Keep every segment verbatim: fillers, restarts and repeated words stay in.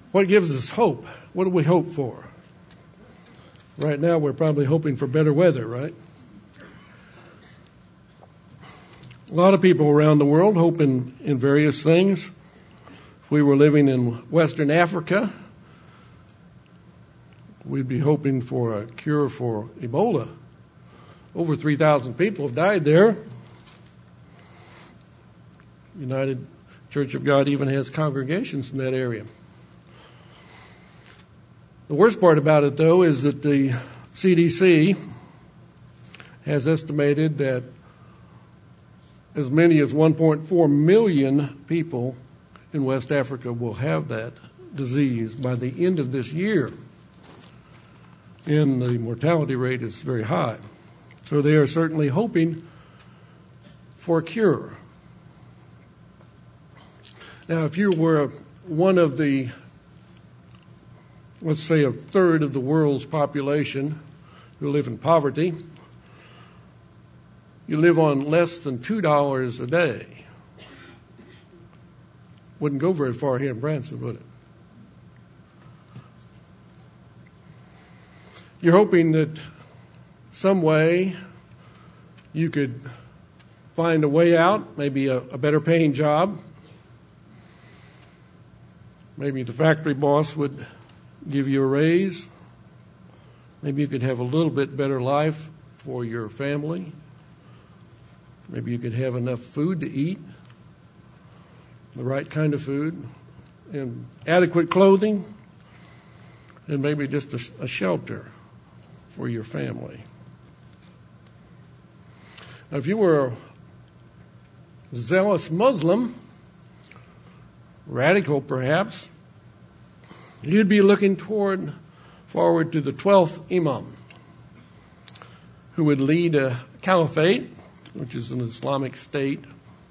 What gives us hope? What do we hope for? Right now, we're probably hoping for better weather, right? A lot of people around the world hope in, in various things. If we were living in Western Africa, we'd be hoping for a cure for Ebola. Over three thousand people have died there. United Church of God even has congregations in that area. The worst part about it, though, is that the C D C has estimated that as many as one point four million people in West Africa will have that disease by the end of this year. And the mortality rate is very high. So they are certainly hoping for a cure. Now, if you were one of the, let's say a third of the world's population who live in poverty, you live on less than two dollars a day. Wouldn't go very far here in Branson, would it? You're hoping that some way you could find a way out, maybe a, a better paying job. Maybe the factory boss would give you a raise. Maybe you could have a little bit better life for your family. Maybe you could have enough food to eat, the right kind of food, and adequate clothing, and maybe just a, a shelter for your family. Now, if you were a zealous Muslim, radical perhaps, you'd be looking toward forward to the twelfth Imam, who would lead a caliphate, which is an Islamic state,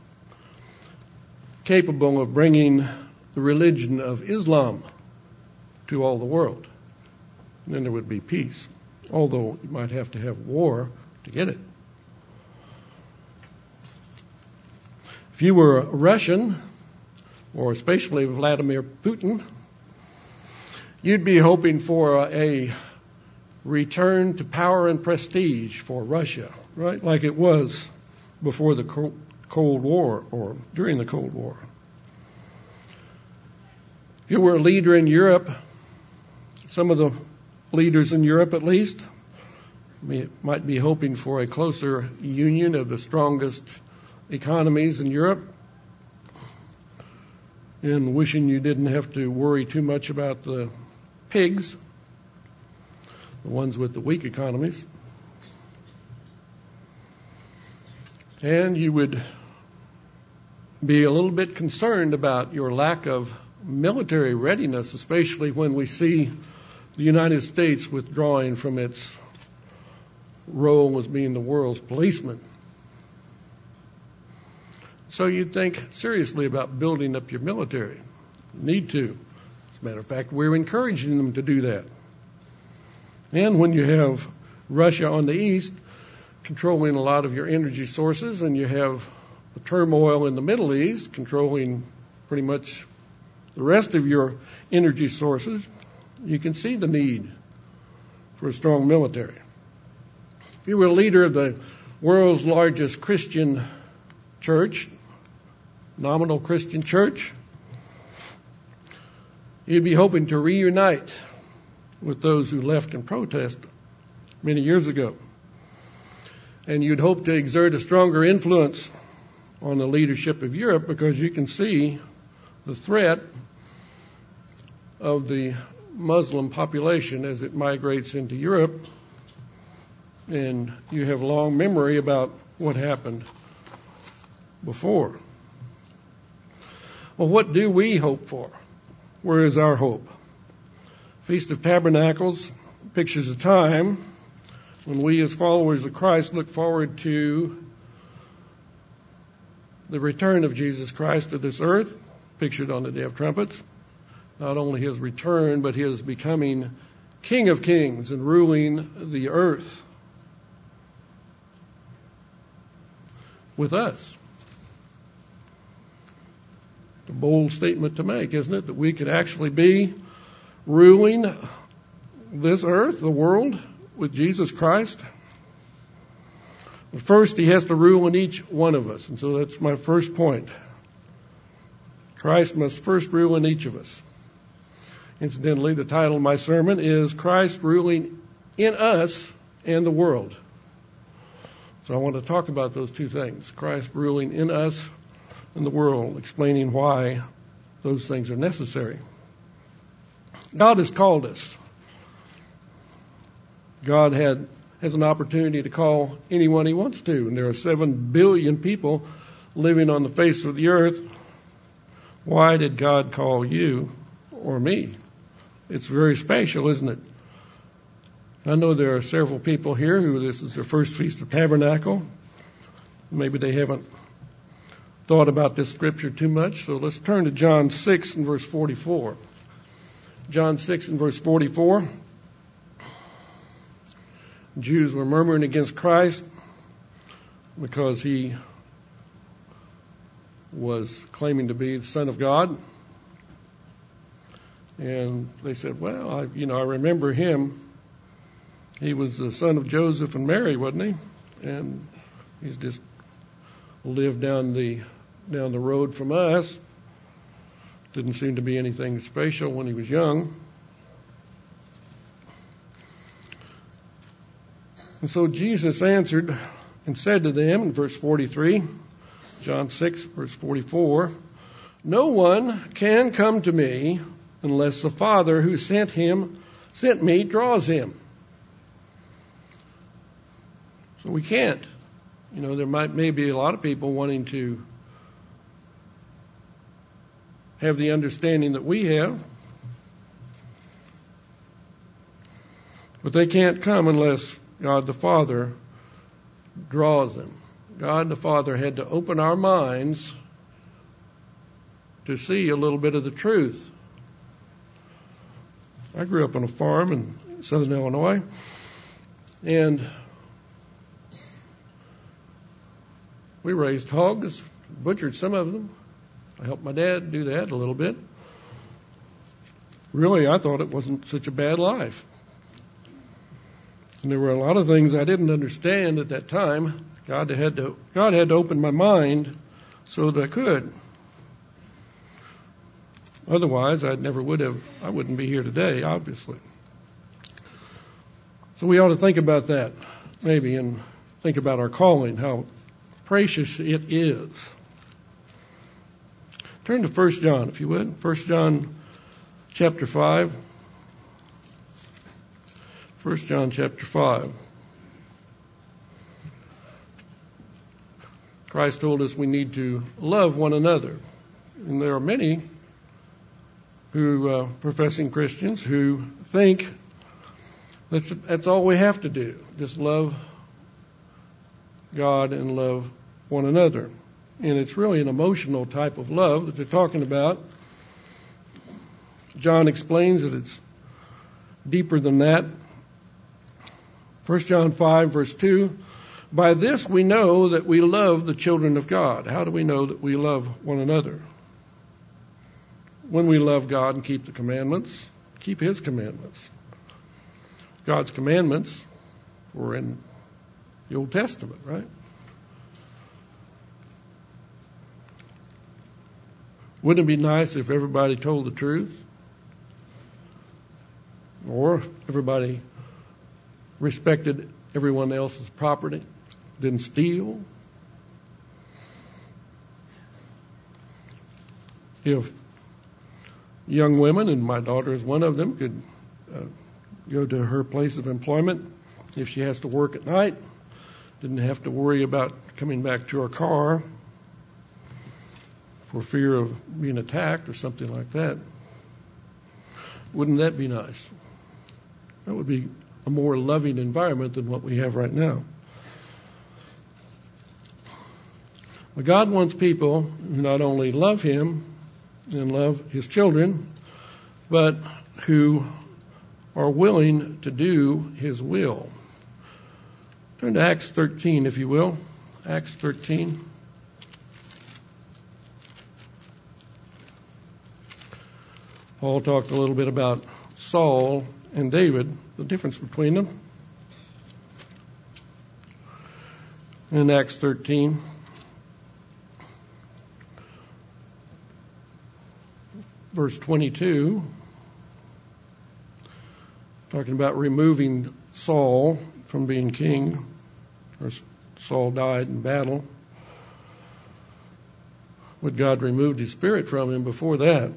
capable of bringing the religion of Islam to all the world. And then there would be peace, although you might have to have war to get it. If you were a Russian, or especially Vladimir Putin, you'd be hoping for a return to power and prestige for Russia, right? Like it was before the Cold War or during the Cold War. If you were a leader in Europe, some of the leaders in Europe at least might be hoping for a closer union of the strongest economies in Europe, and wishing you didn't have to worry too much about the pigs, the ones with the weak economies. And you would be a little bit concerned about your lack of military readiness, especially when we see the United States withdrawing from its role as being the world's policeman. So you'd think seriously about building up your military. You need to. As a matter of fact, we're encouraging them to do that. And when you have Russia on the east controlling a lot of your energy sources, and you have the turmoil in the Middle East controlling pretty much the rest of your energy sources, you can see the need for a strong military. If you were a leader of the world's largest Christian church, nominal Christian church, you'd be hoping to reunite with those who left in protest many years ago. And you'd hope to exert a stronger influence on the leadership of Europe, because you can see the threat of the Muslim population as it migrates into Europe. And you have long memory about what happened before. Well, what do we hope for? Where is our hope? Feast of Tabernacles pictures a time when we as followers of Christ look forward to the return of Jesus Christ to this earth, pictured on the Day of Trumpets. Not only his return, but his becoming King of Kings and ruling the earth with us. A bold statement to make, isn't it? That we could actually be ruling this earth, the world, with Jesus Christ? But first, he has to rule in each one of us. And so that's my first point. Christ must first rule in each of us. Incidentally, the title of my sermon is Christ Ruling in Us and the World. So I want to talk about those two things. Christ ruling in us and the world, explaining why those things are necessary. God has called us. God had has an opportunity to call anyone he wants to. And there are seven billion people living on the face of the earth. Why did God call you or me? It's very special, isn't it? I know there are several people here who this is their first Feast of Tabernacle. Maybe they haven't thought about this scripture too much. So let's turn to John six and verse forty-four. John six and verse forty-four. Jews were murmuring against Christ because he was claiming to be the Son of God. And they said, well, I, you know, I remember him. He was the son of Joseph and Mary, wasn't he? And he's just lived down the down the road from us. Didn't seem to be anything special when he was young. And so Jesus answered and said to them in verse forty-three, John six, verse forty-four, no one can come to me unless the Father who sent him, sent me, draws him. So we can't. You know, there might may be a lot of people wanting to have the understanding that we have, but they can't come unless God the Father draws them. God the Father had to open our minds to see a little bit of the truth. I grew up on a farm in southern Illinois, and we raised hogs, butchered some of them. I helped my dad do that a little bit. Really, I thought it wasn't such a bad life. And there were a lot of things I didn't understand at that time. God had to, God had to open my mind so that I could. Otherwise, I never would have, I wouldn't be here today, obviously. So we ought to think about that, maybe, and think about our calling, how precious it is. Turn to First John, if you would. First John chapter five. First John chapter five. Christ told us we need to love one another. And there are many who, uh, professing Christians, who think that's, that's all we have to do. Just love God and love one another. And it's really an emotional type of love that they're talking about. John explains that it's deeper than that. First John five, verse two, by this we know that we love the children of God. How do we know that we love one another? When we love God and keep the commandments, keep His commandments. God's commandments were in the Old Testament, right? Wouldn't it be nice if everybody told the truth? Or everybody respected everyone else's property, didn't steal? If young women, and my daughter is one of them, could uh, go to her place of employment if she has to work at night, didn't have to worry about coming back to her car for fear of being attacked or something like that. Wouldn't that be nice? That would be a more loving environment than what we have right now. But God wants people who not only love Him and love His children, but who are willing to do His will. Turn to Acts thirteen, if you will. Acts thirteen. Paul talked a little bit about Saul and David, the difference between them. In Acts thirteen, verse twenty-two, talking about removing Saul from being king, or Saul died in battle. But God removed his spirit from him before that.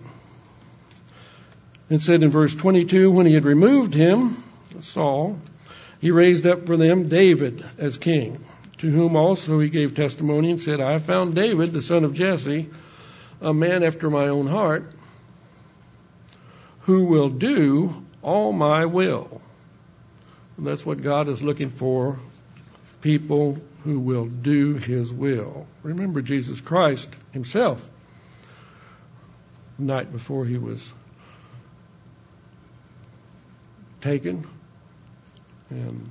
It said in verse twenty-two, when he had removed him, Saul, he raised up for them David as king, to whom also he gave testimony and said, I have found David, the son of Jesse, a man after my own heart, who will do all my will. And that's what God is looking for, people who will do his will. Remember Jesus Christ himself, the night before he was taken and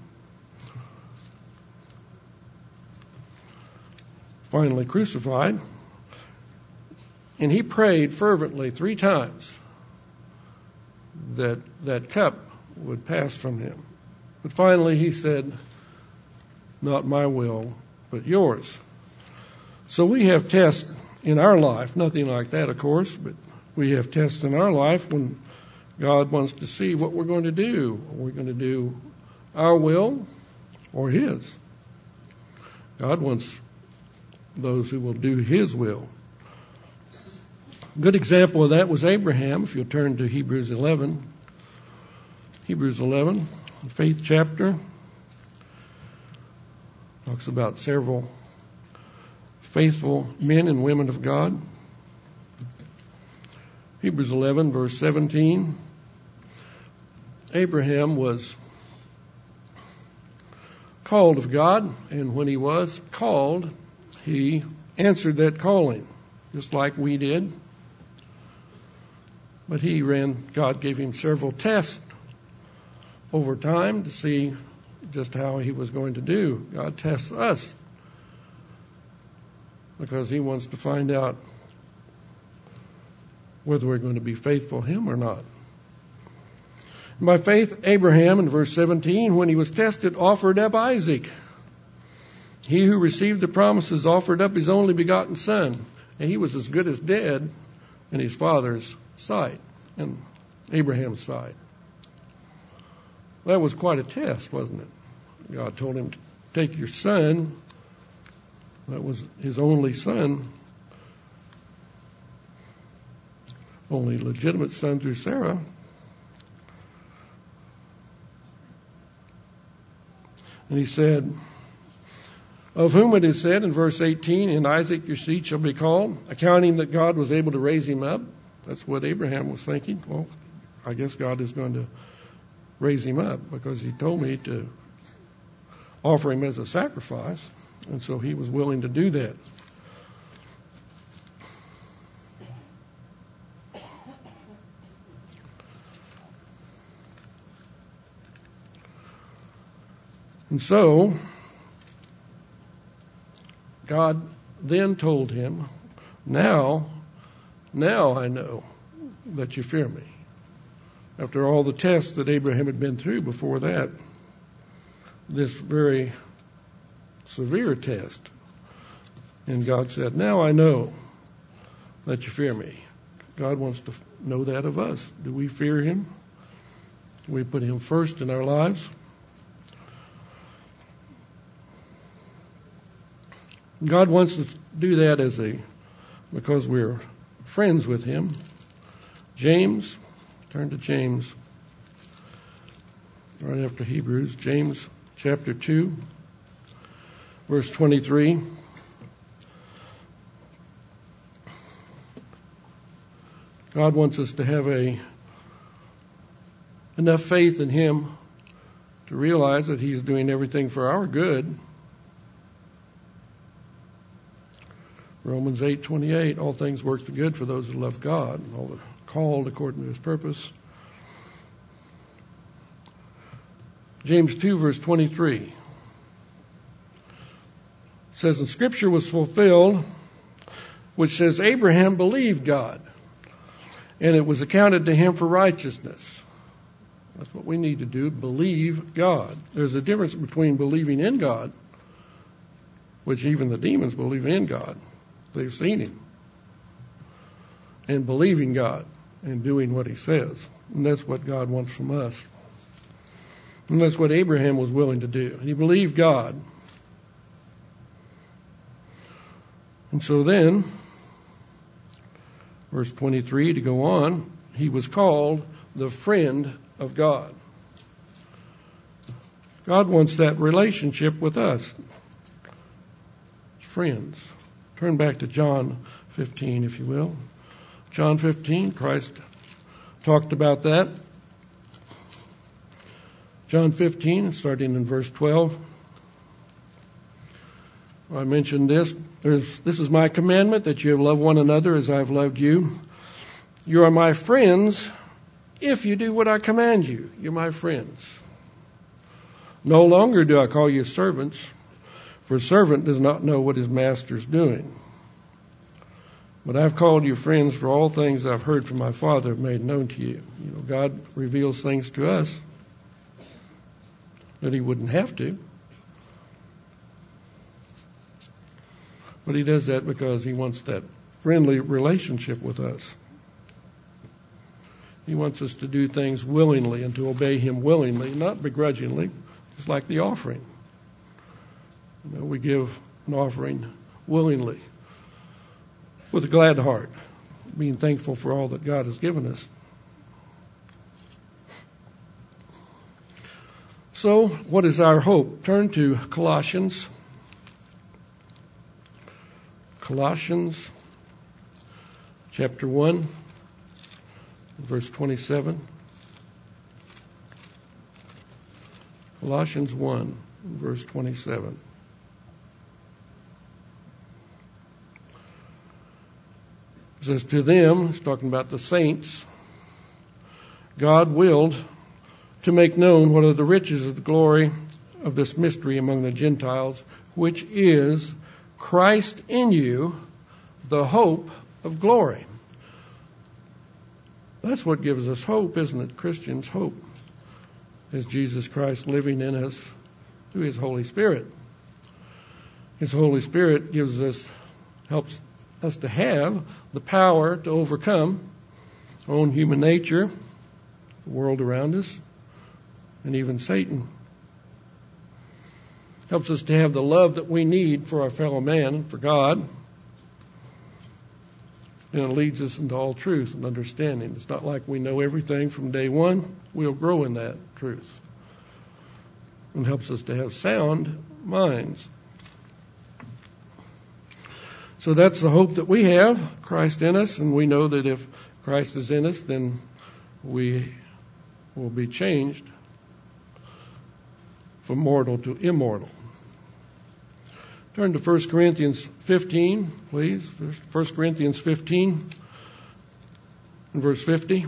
finally crucified, and he prayed fervently three times that that cup would pass from him. But finally he said, not my will, but yours. So we have tests in our life, nothing like that, of course, but we have tests in our life when God wants to see what we're going to do. Are we going to do our will or his? God wants those who will do his will. A good example of that was Abraham. If you'll turn to Hebrews eleven. Hebrews eleven, the faith chapter, talks about several faithful men and women of God. Hebrews eleven, verse seventeen. Abraham was called of God, and when he was called, he answered that calling, just like we did. But he ran, God gave him several tests over time to see just how he was going to do. God tests us because he wants to find out whether we're going to be faithful to him or not. By faith, Abraham, in verse seventeen, when he was tested, offered up Isaac. He who received the promises offered up his only begotten son, and he was as good as dead in his father's sight, in Abraham's sight. That was quite a test, wasn't it? God told him to take your son, that was his only son, only legitimate son through Sarah. And he said, of whom it is said in verse eighteen, in Isaac your seed shall be called, accounting that God was able to raise him up. That's what Abraham was thinking. Well, I guess God is going to raise him up because he told me to offer him as a sacrifice. And so he was willing to do that. And so God then told him, now, now I know that you fear me. After all the tests that Abraham had been through before that, this very severe test. And God said, now I know that you fear me. God wants to know that of us. Do we fear him? Do we put him first in our lives? God wants us to do that as a, because we're friends with him. James, turn to James, right after Hebrews, James chapter two, verse twenty-three. God wants us to have a enough faith in him to realize that he's doing everything for our good. Romans eight twenty-eight, all things work for good for those who love God, and all are called according to his purpose. James two, verse twenty-three says, and Scripture was fulfilled, which says, Abraham believed God, and it was accounted to him for righteousness. That's what we need to do, believe God. There's a difference between believing in God, which even the demons believe in God. They've seen him. And believing God and doing what he says. And that's what God wants from us. And that's what Abraham was willing to do. He believed God. And so then, verse twenty-three, to go on, he was called the friend of God. God wants that relationship with us. Friends. Turn back to John fifteen, if you will. John fifteen, Christ talked about that. John fifteen, starting in verse twelve. I mentioned this. There's, this is my commandment, that you have loved one another as I have loved you. You are my friends if you do what I command you. You're my friends. No longer do I call you servants, for a servant does not know what his master is doing. But I've called you friends, for all things I've heard from my Father have made known to you. You know, God reveals things to us that he wouldn't have to. But he does that because he wants that friendly relationship with us. He wants us to do things willingly and to obey him willingly, not begrudgingly, just like the offering. You know, we give an offering willingly, with a glad heart, being thankful for all that God has given us. So, what is our hope? Turn to Colossians. Colossians chapter one, verse twenty-seven. Colossians one, verse twenty-seven. It says, to them, it's talking about the saints, God willed to make known what are the riches of the glory of this mystery among the Gentiles, which is Christ in you, the hope of glory. That's what gives us hope, isn't it? Christians' hope is Jesus Christ living in us through his Holy Spirit. His Holy Spirit gives us, helps us to have the power to overcome our own human nature, the world around us, and even Satan. Helps us to have the love that we need for our fellow man, for God. And it leads us into all truth and understanding. It's not like we know everything from day one. We'll grow in that truth. And helps us to have sound minds. So that's the hope that we have, Christ in us, and we know that if Christ is in us, then we will be changed from mortal to immortal. Turn to First Corinthians fifteen, please. First Corinthians fifteen and verse fifty.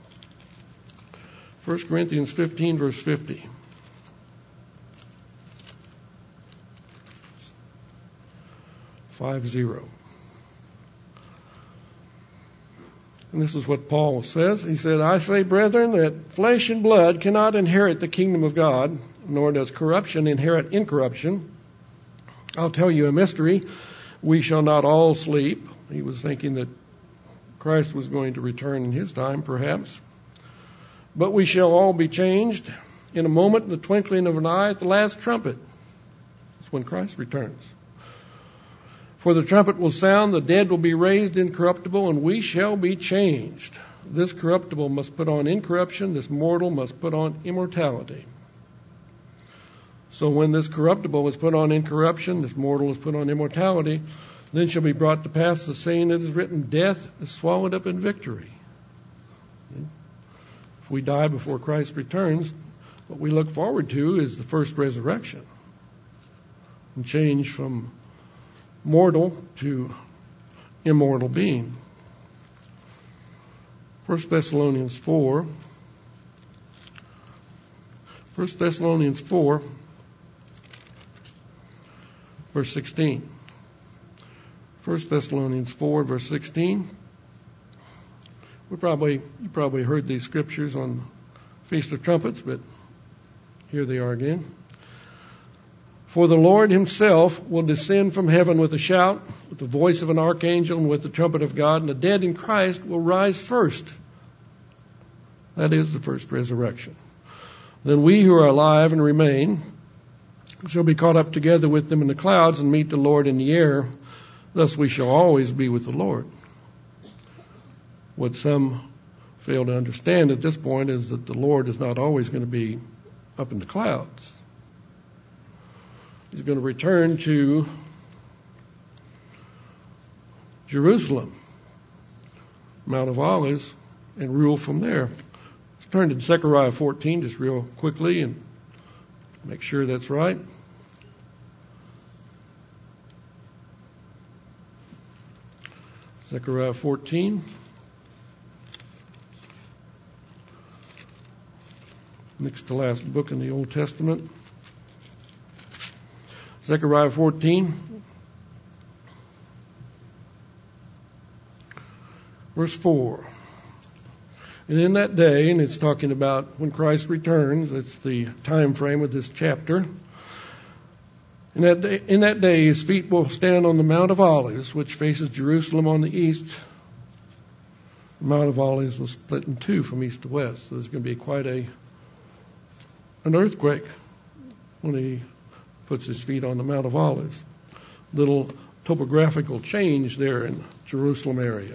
First Corinthians fifteen, verse fifty. Five zero. And this is what Paul says. He said, I say, brethren, that flesh and blood cannot inherit the kingdom of God, nor does corruption inherit incorruption. I'll tell you a mystery. We shall not all sleep. He was thinking that Christ was going to return in his time, perhaps. But we shall all be changed in a moment, in the twinkling of an eye, at the last trumpet. That's when Christ returns. For the trumpet will sound, the dead will be raised incorruptible, and we shall be changed. This corruptible must put on incorruption, this mortal must put on immortality. So when this corruptible is put on incorruption, this mortal is put on immortality, then shall be brought to pass the saying that is written, death is swallowed up in victory. If we die before Christ returns, what we look forward to is the first resurrection and change from mortal to immortal being. First Thessalonians four. First Thessalonians four, verse sixteen. First Thessalonians four, verse sixteen. We probably you probably heard these scriptures on Feast of Trumpets, but here they are again. For the Lord himself will descend from heaven with a shout, with the voice of an archangel, and with the trumpet of God, and the dead in Christ will rise first. That is the first resurrection. Then we who are alive and remain shall be caught up together with them in the clouds and meet the Lord in the air. Thus we shall always be with the Lord. What some fail to understand at this point is that the Lord is not always going to be up in the clouds. He's going to return to Jerusalem, Mount of Olives, and rule from there. Let's turn to Zechariah fourteen just real quickly and make sure that's right. Zechariah fourteen. Next to last book in the Old Testament. Zechariah fourteen, verse four. And in that day, and it's talking about when Christ returns, that's the time frame of this chapter. In that day, in that day, his feet will stand on the Mount of Olives, which faces Jerusalem on the east. The Mount of Olives was split in two from east to west, so there's going to be quite a an earthquake when he puts his feet on the Mount of Olives. Little topographical change there in Jerusalem area.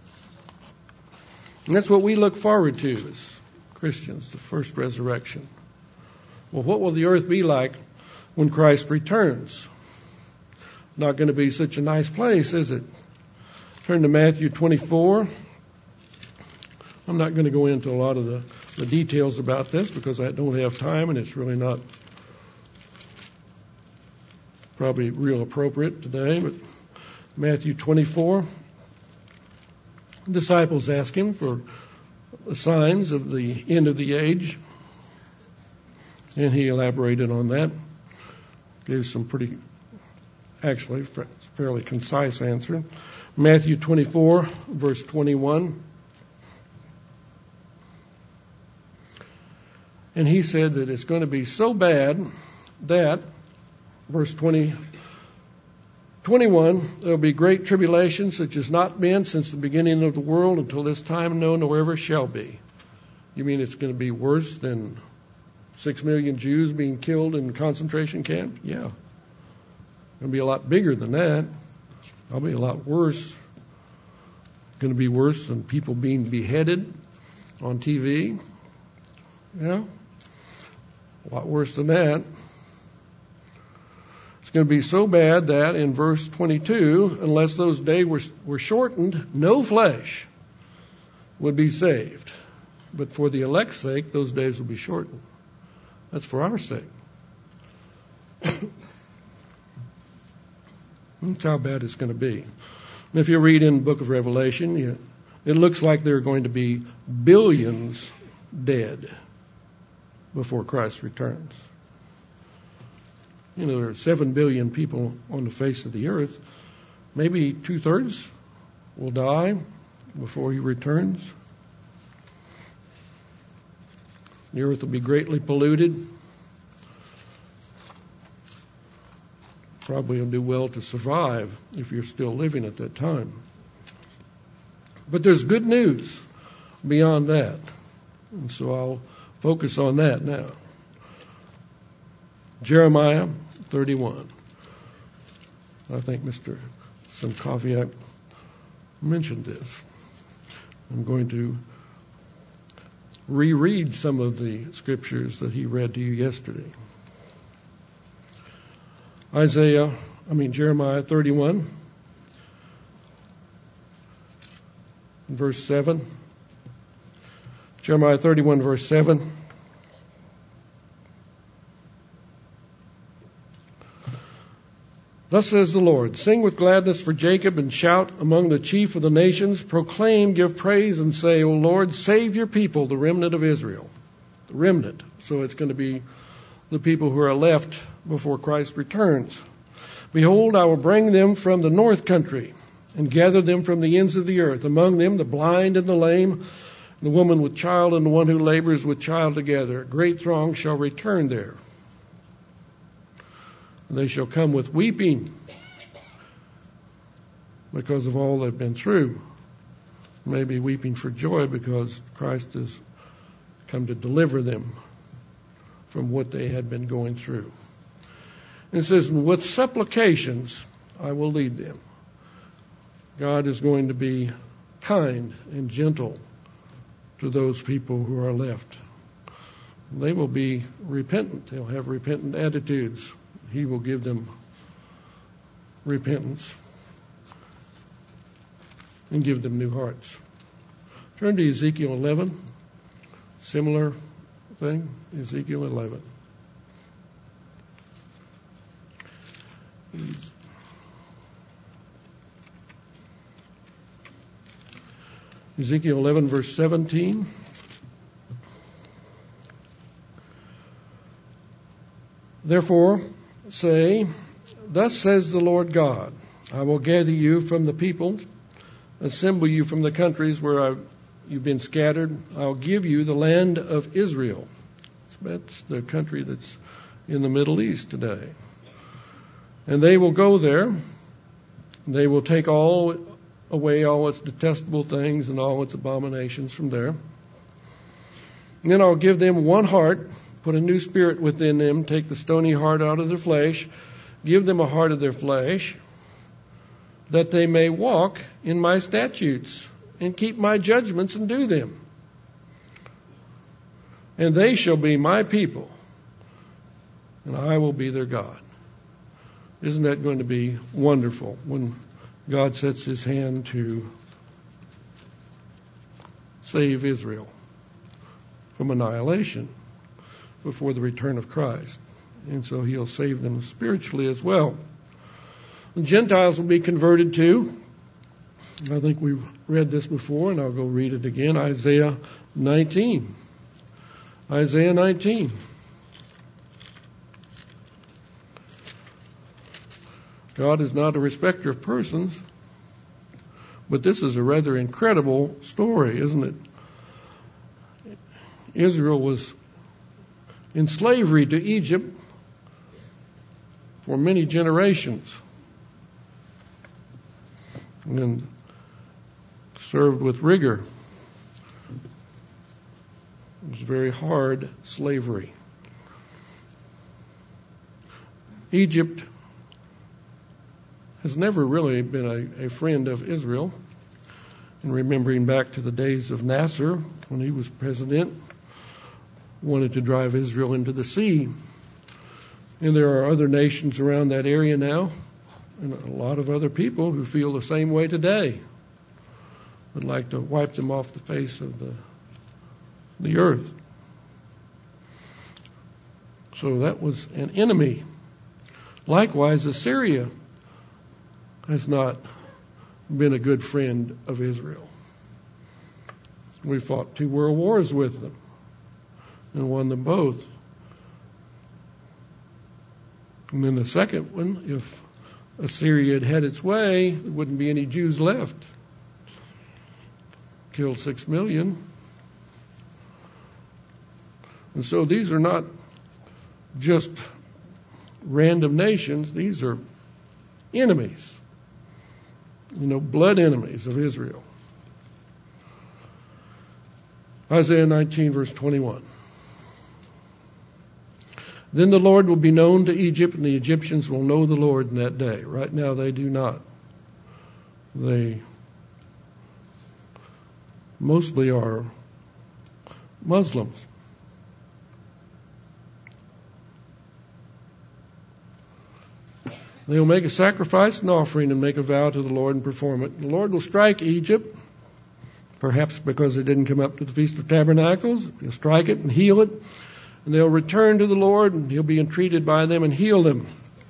And that's what we look forward to as Christians, the first resurrection. Well, what will the earth be like when Christ returns? Not going to be such a nice place, is it? Turn to Matthew twenty-four. I'm not going to go into a lot of the, the details about this because I don't have time and it's really not probably real appropriate today, but Matthew twenty-four, disciples ask him for signs of the end of the age, and he elaborated on that, gave some pretty, actually, fairly concise answer. Matthew twenty-four, verse twenty-one, and he said that it's going to be so bad that Verse twenty, twenty-one, there will be great tribulation such as not been since the beginning of the world until this time no, nor ever shall be. You mean it's going to be worse than six million Jews being killed in concentration camps? Yeah. It's going to be a lot bigger than that. Probably a lot worse. It's going to be worse than people being beheaded on T V. Yeah. A lot worse than that. It's going to be so bad that in verse twenty-two, unless those days were, were shortened, no flesh would be saved. But for the elect's sake, those days will be shortened. That's for our sake. That's how bad it's going to be. And if you read in the book of Revelation, you, it looks like there are going to be billions dead before Christ returns. You know, there are seven billion people on the face of the earth. Maybe two-thirds will die before he returns. The earth will be greatly polluted. Probably will do well to survive if you're still living at that time. But there's good news beyond that. And so I'll focus on that now. Jeremiah thirty-one. I think Mister Simkoviak mentioned this. I'm going to reread some of the scriptures that he read to you yesterday. Isaiah, I mean Jeremiah thirty-one, verse seven. Jeremiah thirty-one, verse seven. Thus says the Lord, sing with gladness for Jacob and shout among the chief of the nations. Proclaim, give praise and say, O Lord, save your people, the remnant of Israel. The remnant. So it's going to be the people who are left before Christ returns. Behold, I will bring them from the north country and gather them from the ends of the earth. Among them the blind and the lame The woman with child and the one who labors with child together. A great throng shall return there. They shall come with weeping because of all they've been through. Maybe weeping for joy because Christ has come to deliver them from what they had been going through. And it says, with supplications I will lead them. God is going to be kind and gentle to those people who are left. They will be repentant. They'll have repentant attitudes. He will give them repentance and give them new hearts. Turn to Ezekiel eleven. Similar thing. Ezekiel eleven. Ezekiel eleven, verse seventeen. Therefore, say, thus says the Lord God, I will gather you from the people, assemble you from the countries where I've, you've been scattered. I'll give you the land of Israel. That's the country that's in the Middle East today. And they will go there. They will take all away all its detestable things and all its abominations from there. And then I'll give them one heart, put a new spirit within them, take the stony heart out of their flesh, give them a heart of their flesh, that they may walk in my statutes and keep my judgments and do them. And they shall be my people, and I will be their God. Isn't that going to be wonderful when God sets his hand to save Israel from annihilation before the return of Christ? And so he'll save them spiritually as well. The Gentiles will be converted too. I think we've read this before, and I'll go read it again. Isaiah nineteen. Isaiah nineteen. God is not a respecter of persons, but this is a rather incredible story, isn't it? Israel was in slavery to Egypt for many generations and served with rigor. It was very hard slavery. Egypt has never really been a, a friend of Israel. And remembering back to the days of Nasser, when he was president, wanted to drive Israel into the sea. And there are other nations around that area now, and a lot of other people who feel the same way today, would like to wipe them off the face of the, the earth. So that was an enemy. Likewise, Assyria has not been a good friend of Israel. We fought two world wars with them and won them both. And then the second one, if Assyria had had its way, there wouldn't be any Jews left. Killed six million. And so these are not just random nations. These are enemies. You know, blood enemies of Israel. Isaiah nineteen, verse twenty-one. Then the Lord will be known to Egypt, and the Egyptians will know the Lord in that day. Right now they do not. They mostly are Muslims. They will make a sacrifice and offering and make a vow to the Lord and perform it. The Lord will strike Egypt, perhaps because they didn't come up to the Feast of Tabernacles. He'll strike it and heal it. And they'll return to the Lord, and he'll be entreated by them and heal them.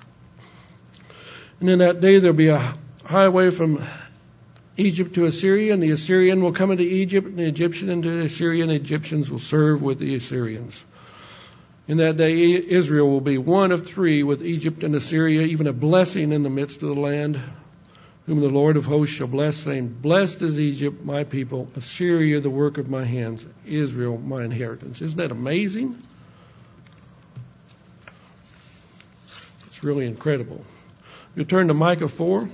And in that day there'll be a highway from Egypt to Assyria, and the Assyrian will come into Egypt, and the Egyptian into Assyria, and the Egyptians will serve with the Assyrians. In that day, Israel will be one of three with Egypt and Assyria, even a blessing in the midst of the land, whom the Lord of hosts shall bless, saying, Blessed is Egypt, my people, Assyria, the work of my hands, Israel, my inheritance. Isn't that amazing? It's really incredible. You turn to Micah four.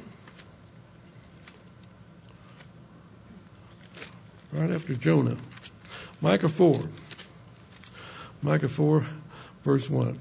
Right after Jonah. Micah four. Micah four, verse one.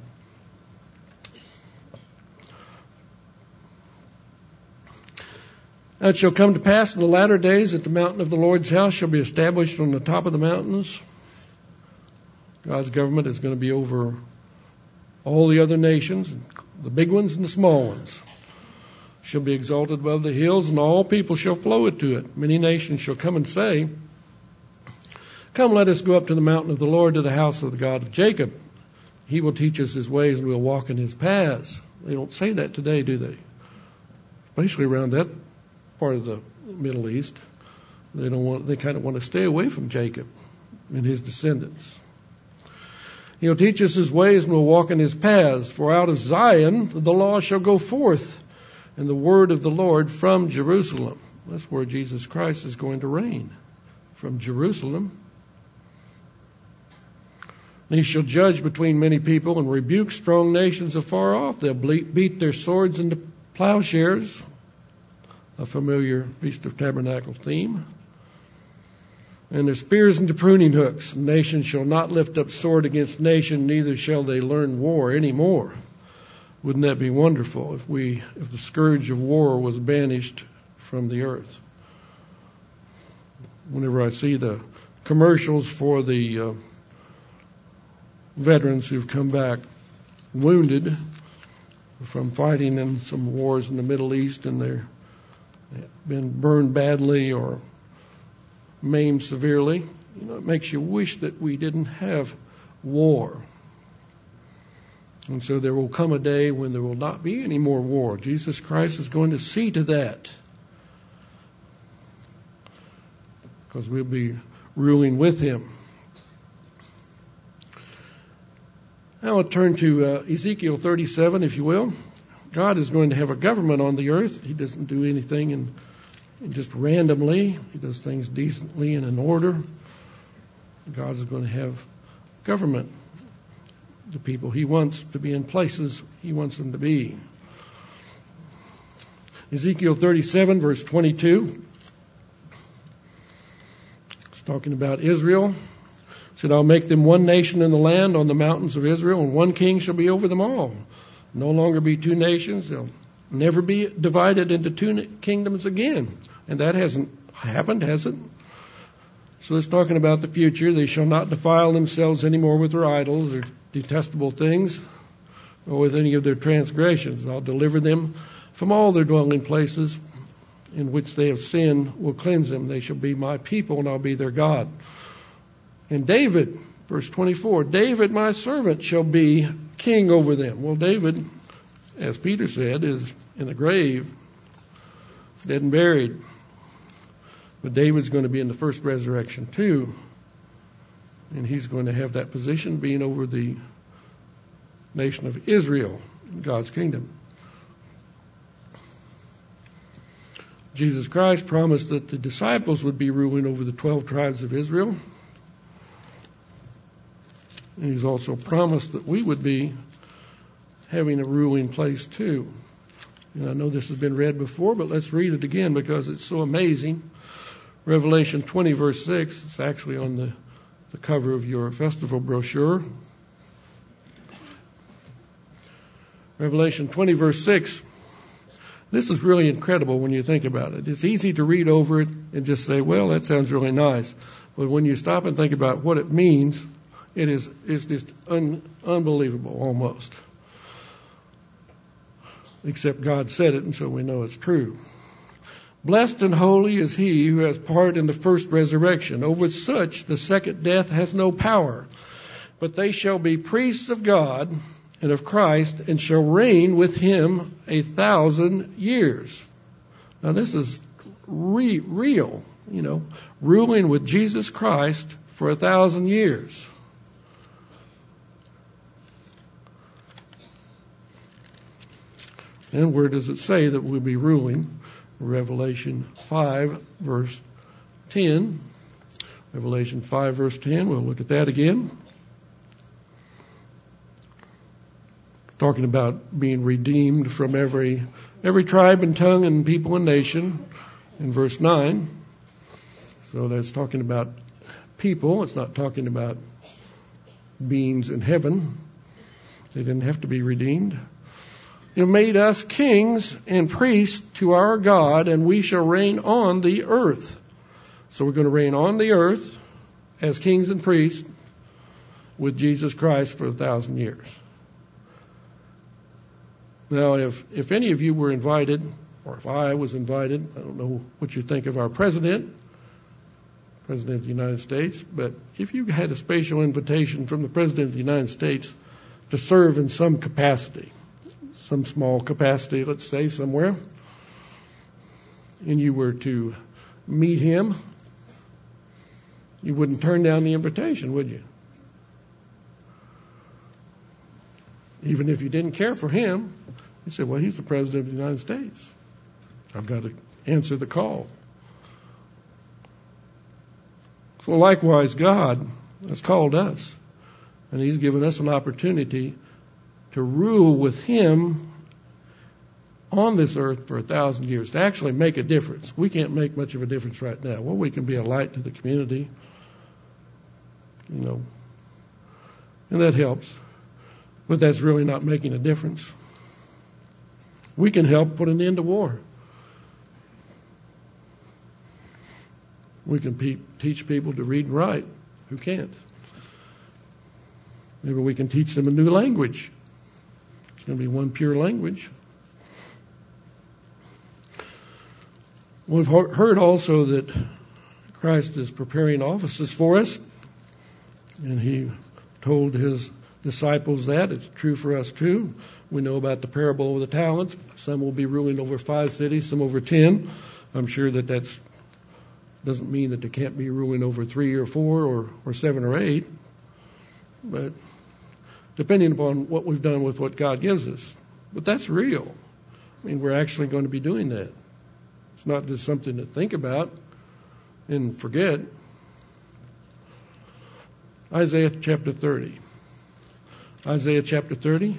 And it shall come to pass in the latter days that the mountain of the Lord's house shall be established on the top of the mountains. God's government is going to be over all the other nations, the big ones and the small ones. Shall be exalted above the hills, and all people shall flow into it. Many nations shall come and say, Come, let us go up to the mountain of the Lord, to the house of the God of Jacob. He will teach us his ways, and we'll walk in his paths. They don't say that today, do they? Especially around that part of the Middle East. They don't want. They kind of want to stay away from Jacob and his descendants. He'll teach us his ways, and we'll walk in his paths. For out of Zion the law shall go forth, and the word of the Lord from Jerusalem. That's where Jesus Christ is going to reign, from Jerusalem. And he shall judge between many people and rebuke strong nations afar off. They'll beat their swords into plowshares, a familiar Feast of Tabernacle theme. And their spears into pruning hooks. Nation shall not lift up sword against nation, neither shall they learn war anymore. Wouldn't that be wonderful if we, if the scourge of war was banished from the earth? Whenever I see the commercials for the uh, veterans who've come back wounded from fighting in some wars in the Middle East, and they're been burned badly or maimed severely, you know, it makes you wish that we didn't have war. And so there will come a day when there will not be any more war. Jesus Christ is going to see to that, because we'll be ruling with him. Now I'll turn to uh, Ezekiel thirty-seven, if you will. God is going to have a government on the earth. He doesn't do anything in, in just randomly. He does things decently and in order. God is going to have government. The people he wants to be in places he wants them to be. Ezekiel thirty-seven, verse twenty-two. It's talking about Israel. It said, I'll make them one nation in the land on the mountains of Israel, and one king shall be over them all. No longer be two nations. They'll never be divided into two kingdoms again. And that hasn't happened, has it? So it's talking about the future. They shall not defile themselves anymore with their idols or detestable things, or with any of their transgressions. I'll deliver them from all their dwelling places in which they have sinned, will cleanse them. They shall be my people, and I'll be their God. And David, verse twenty-four, David, my servant, shall be king over them. Well, David, as Peter said, is in the grave, dead and buried. But David's going to be in the first resurrection too. And he's going to have that position, being over the nation of Israel, God's kingdom. Jesus Christ promised that the disciples would be ruling over the twelve tribes of Israel. And he's also promised that we would be having a ruling place too. And I know this has been read before, but let's read it again because it's so amazing. Revelation twenty, verse six. It's actually on the, the cover of your festival brochure. Revelation twenty, verse six. This is really incredible when you think about it. It's easy to read over it and just say, well, that sounds really nice. But when you stop and think about what it means, it is it's just un, unbelievable almost. Except God said it, and so we know it's true. Blessed and holy is he who has part in the first resurrection. Over such the second death has no power. But they shall be priests of God and of Christ, and shall reign with him a thousand years. Now this is re- real, you know, ruling with Jesus Christ for a thousand years. And where does it say that we'll be ruling? Revelation five, verse ten. Revelation five, verse ten. We'll look at that again. Talking about being redeemed from every every tribe and tongue and people and nation in verse nine. So that's talking about people. It's not talking about beings in heaven. They didn't have to be redeemed. You made us kings and priests to our God, and we shall reign on the earth. So we're going to reign on the earth as kings and priests with Jesus Christ for a thousand years. Now, if, if any of you were invited, or if I was invited, I don't know what you think of our president, President of the United States, but if you had a special invitation from the President of the United States to serve in some capacity, some small capacity, let's say, somewhere, and you were to meet him, you wouldn't turn down the invitation, would you? Even if you didn't care for him, you said, well, he's the President of the United States. I've got to answer the call. So likewise, God has called us, and he's given us an opportunity to rule with him on this earth for a thousand years, to actually make a difference. We can't make much of a difference right now. Well, we can be a light to the community, you know, and that helps. But that's really not making a difference. We can help put an end to war. We can pe- teach people to read and write who can't. Maybe we can teach them a new language. It's going to be one pure language. We've heard also that Christ is preparing offices for us, and he told his disciples that. It's true for us too. We know about the parable of the talents. Some will be ruling over five cities, some over ten. I'm sure that that doesn't mean that they can't be ruling over three or four or, or seven or eight. But depending upon what we've done with what God gives us. But that's real. I mean, we're actually going to be doing that. It's not just something to think about and forget. Isaiah chapter thirty. Isaiah chapter thirty.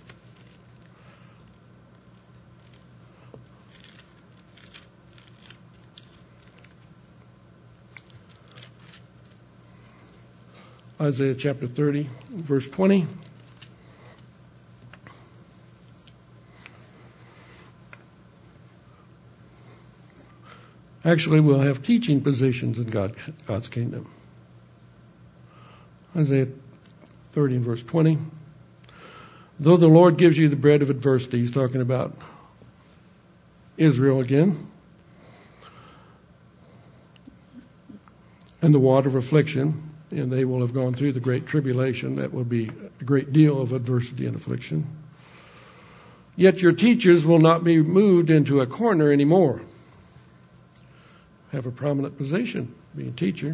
Isaiah chapter thirty, verse twenty. Actually, we'll have teaching positions in God, God's kingdom. Isaiah thirty and verse twenty. Though the Lord gives you the bread of adversity, he's talking about Israel again, and the water of affliction, and they will have gone through the great tribulation. That will be a great deal of adversity and affliction. Yet your teachers will not be moved into a corner anymore. Have a prominent position, being teachers.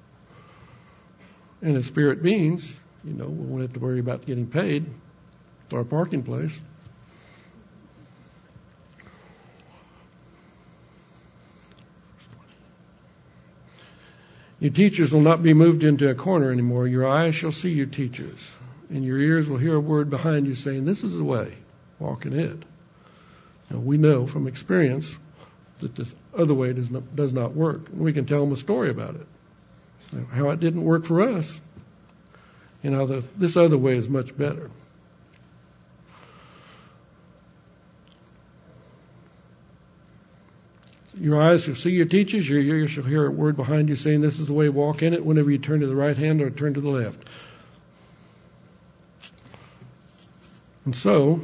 And as spirit beings, you know, we won't have to worry about getting paid for a parking place. Your teachers will not be moved into a corner anymore. Your eyes shall see your teachers, and your ears will hear a word behind you saying, this is the way, walk in it. Now, we know from experience that this other way does not, does not work. And we can tell them a story about it, how it didn't work for us, and how the, this other way is much better. Your eyes shall see your teachers, your ears shall hear a word behind you saying, this is the way, walk in it, whenever you turn to the right hand or turn to the left. And so,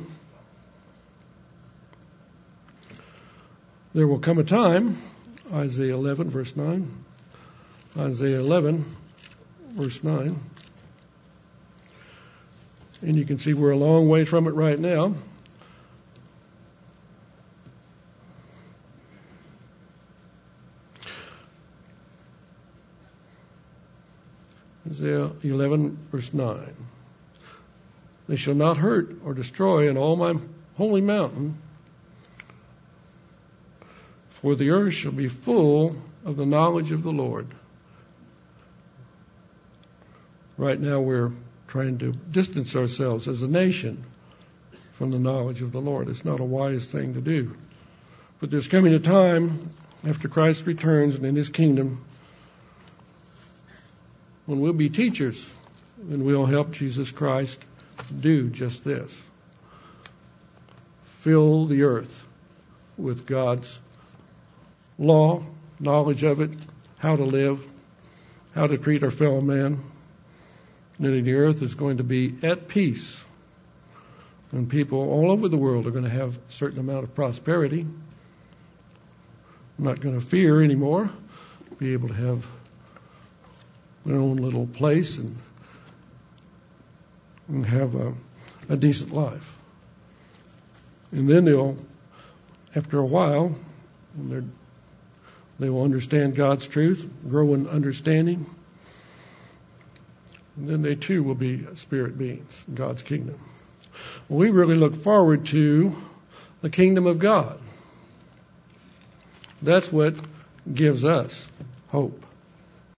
there will come a time, Isaiah eleven, verse nine, Isaiah eleven, verse nine, and you can see we're a long way from it right now. Isaiah eleven, verse nine. They shall not hurt or destroy in all my holy mountain, For the earth shall be full of the knowledge of the Lord. Right now we're trying to distance ourselves as a nation from the knowledge of the Lord. It's not a wise thing to do. But there's coming a time after Christ returns and in his kingdom when we'll be teachers and we'll help Jesus Christ do just this. Fill the earth with God's law, knowledge of it, how to live, how to treat our fellow man. And the earth is going to be at peace. And people all over the world are going to have a certain amount of prosperity. Not going to fear anymore. Be able to have their own little place and, and have a, a decent life. And then they'll, after a while, when they're They will understand God's truth, grow in understanding. And then they too will be spirit beings in God's kingdom. Well, we really look forward to the kingdom of God. That's what gives us hope.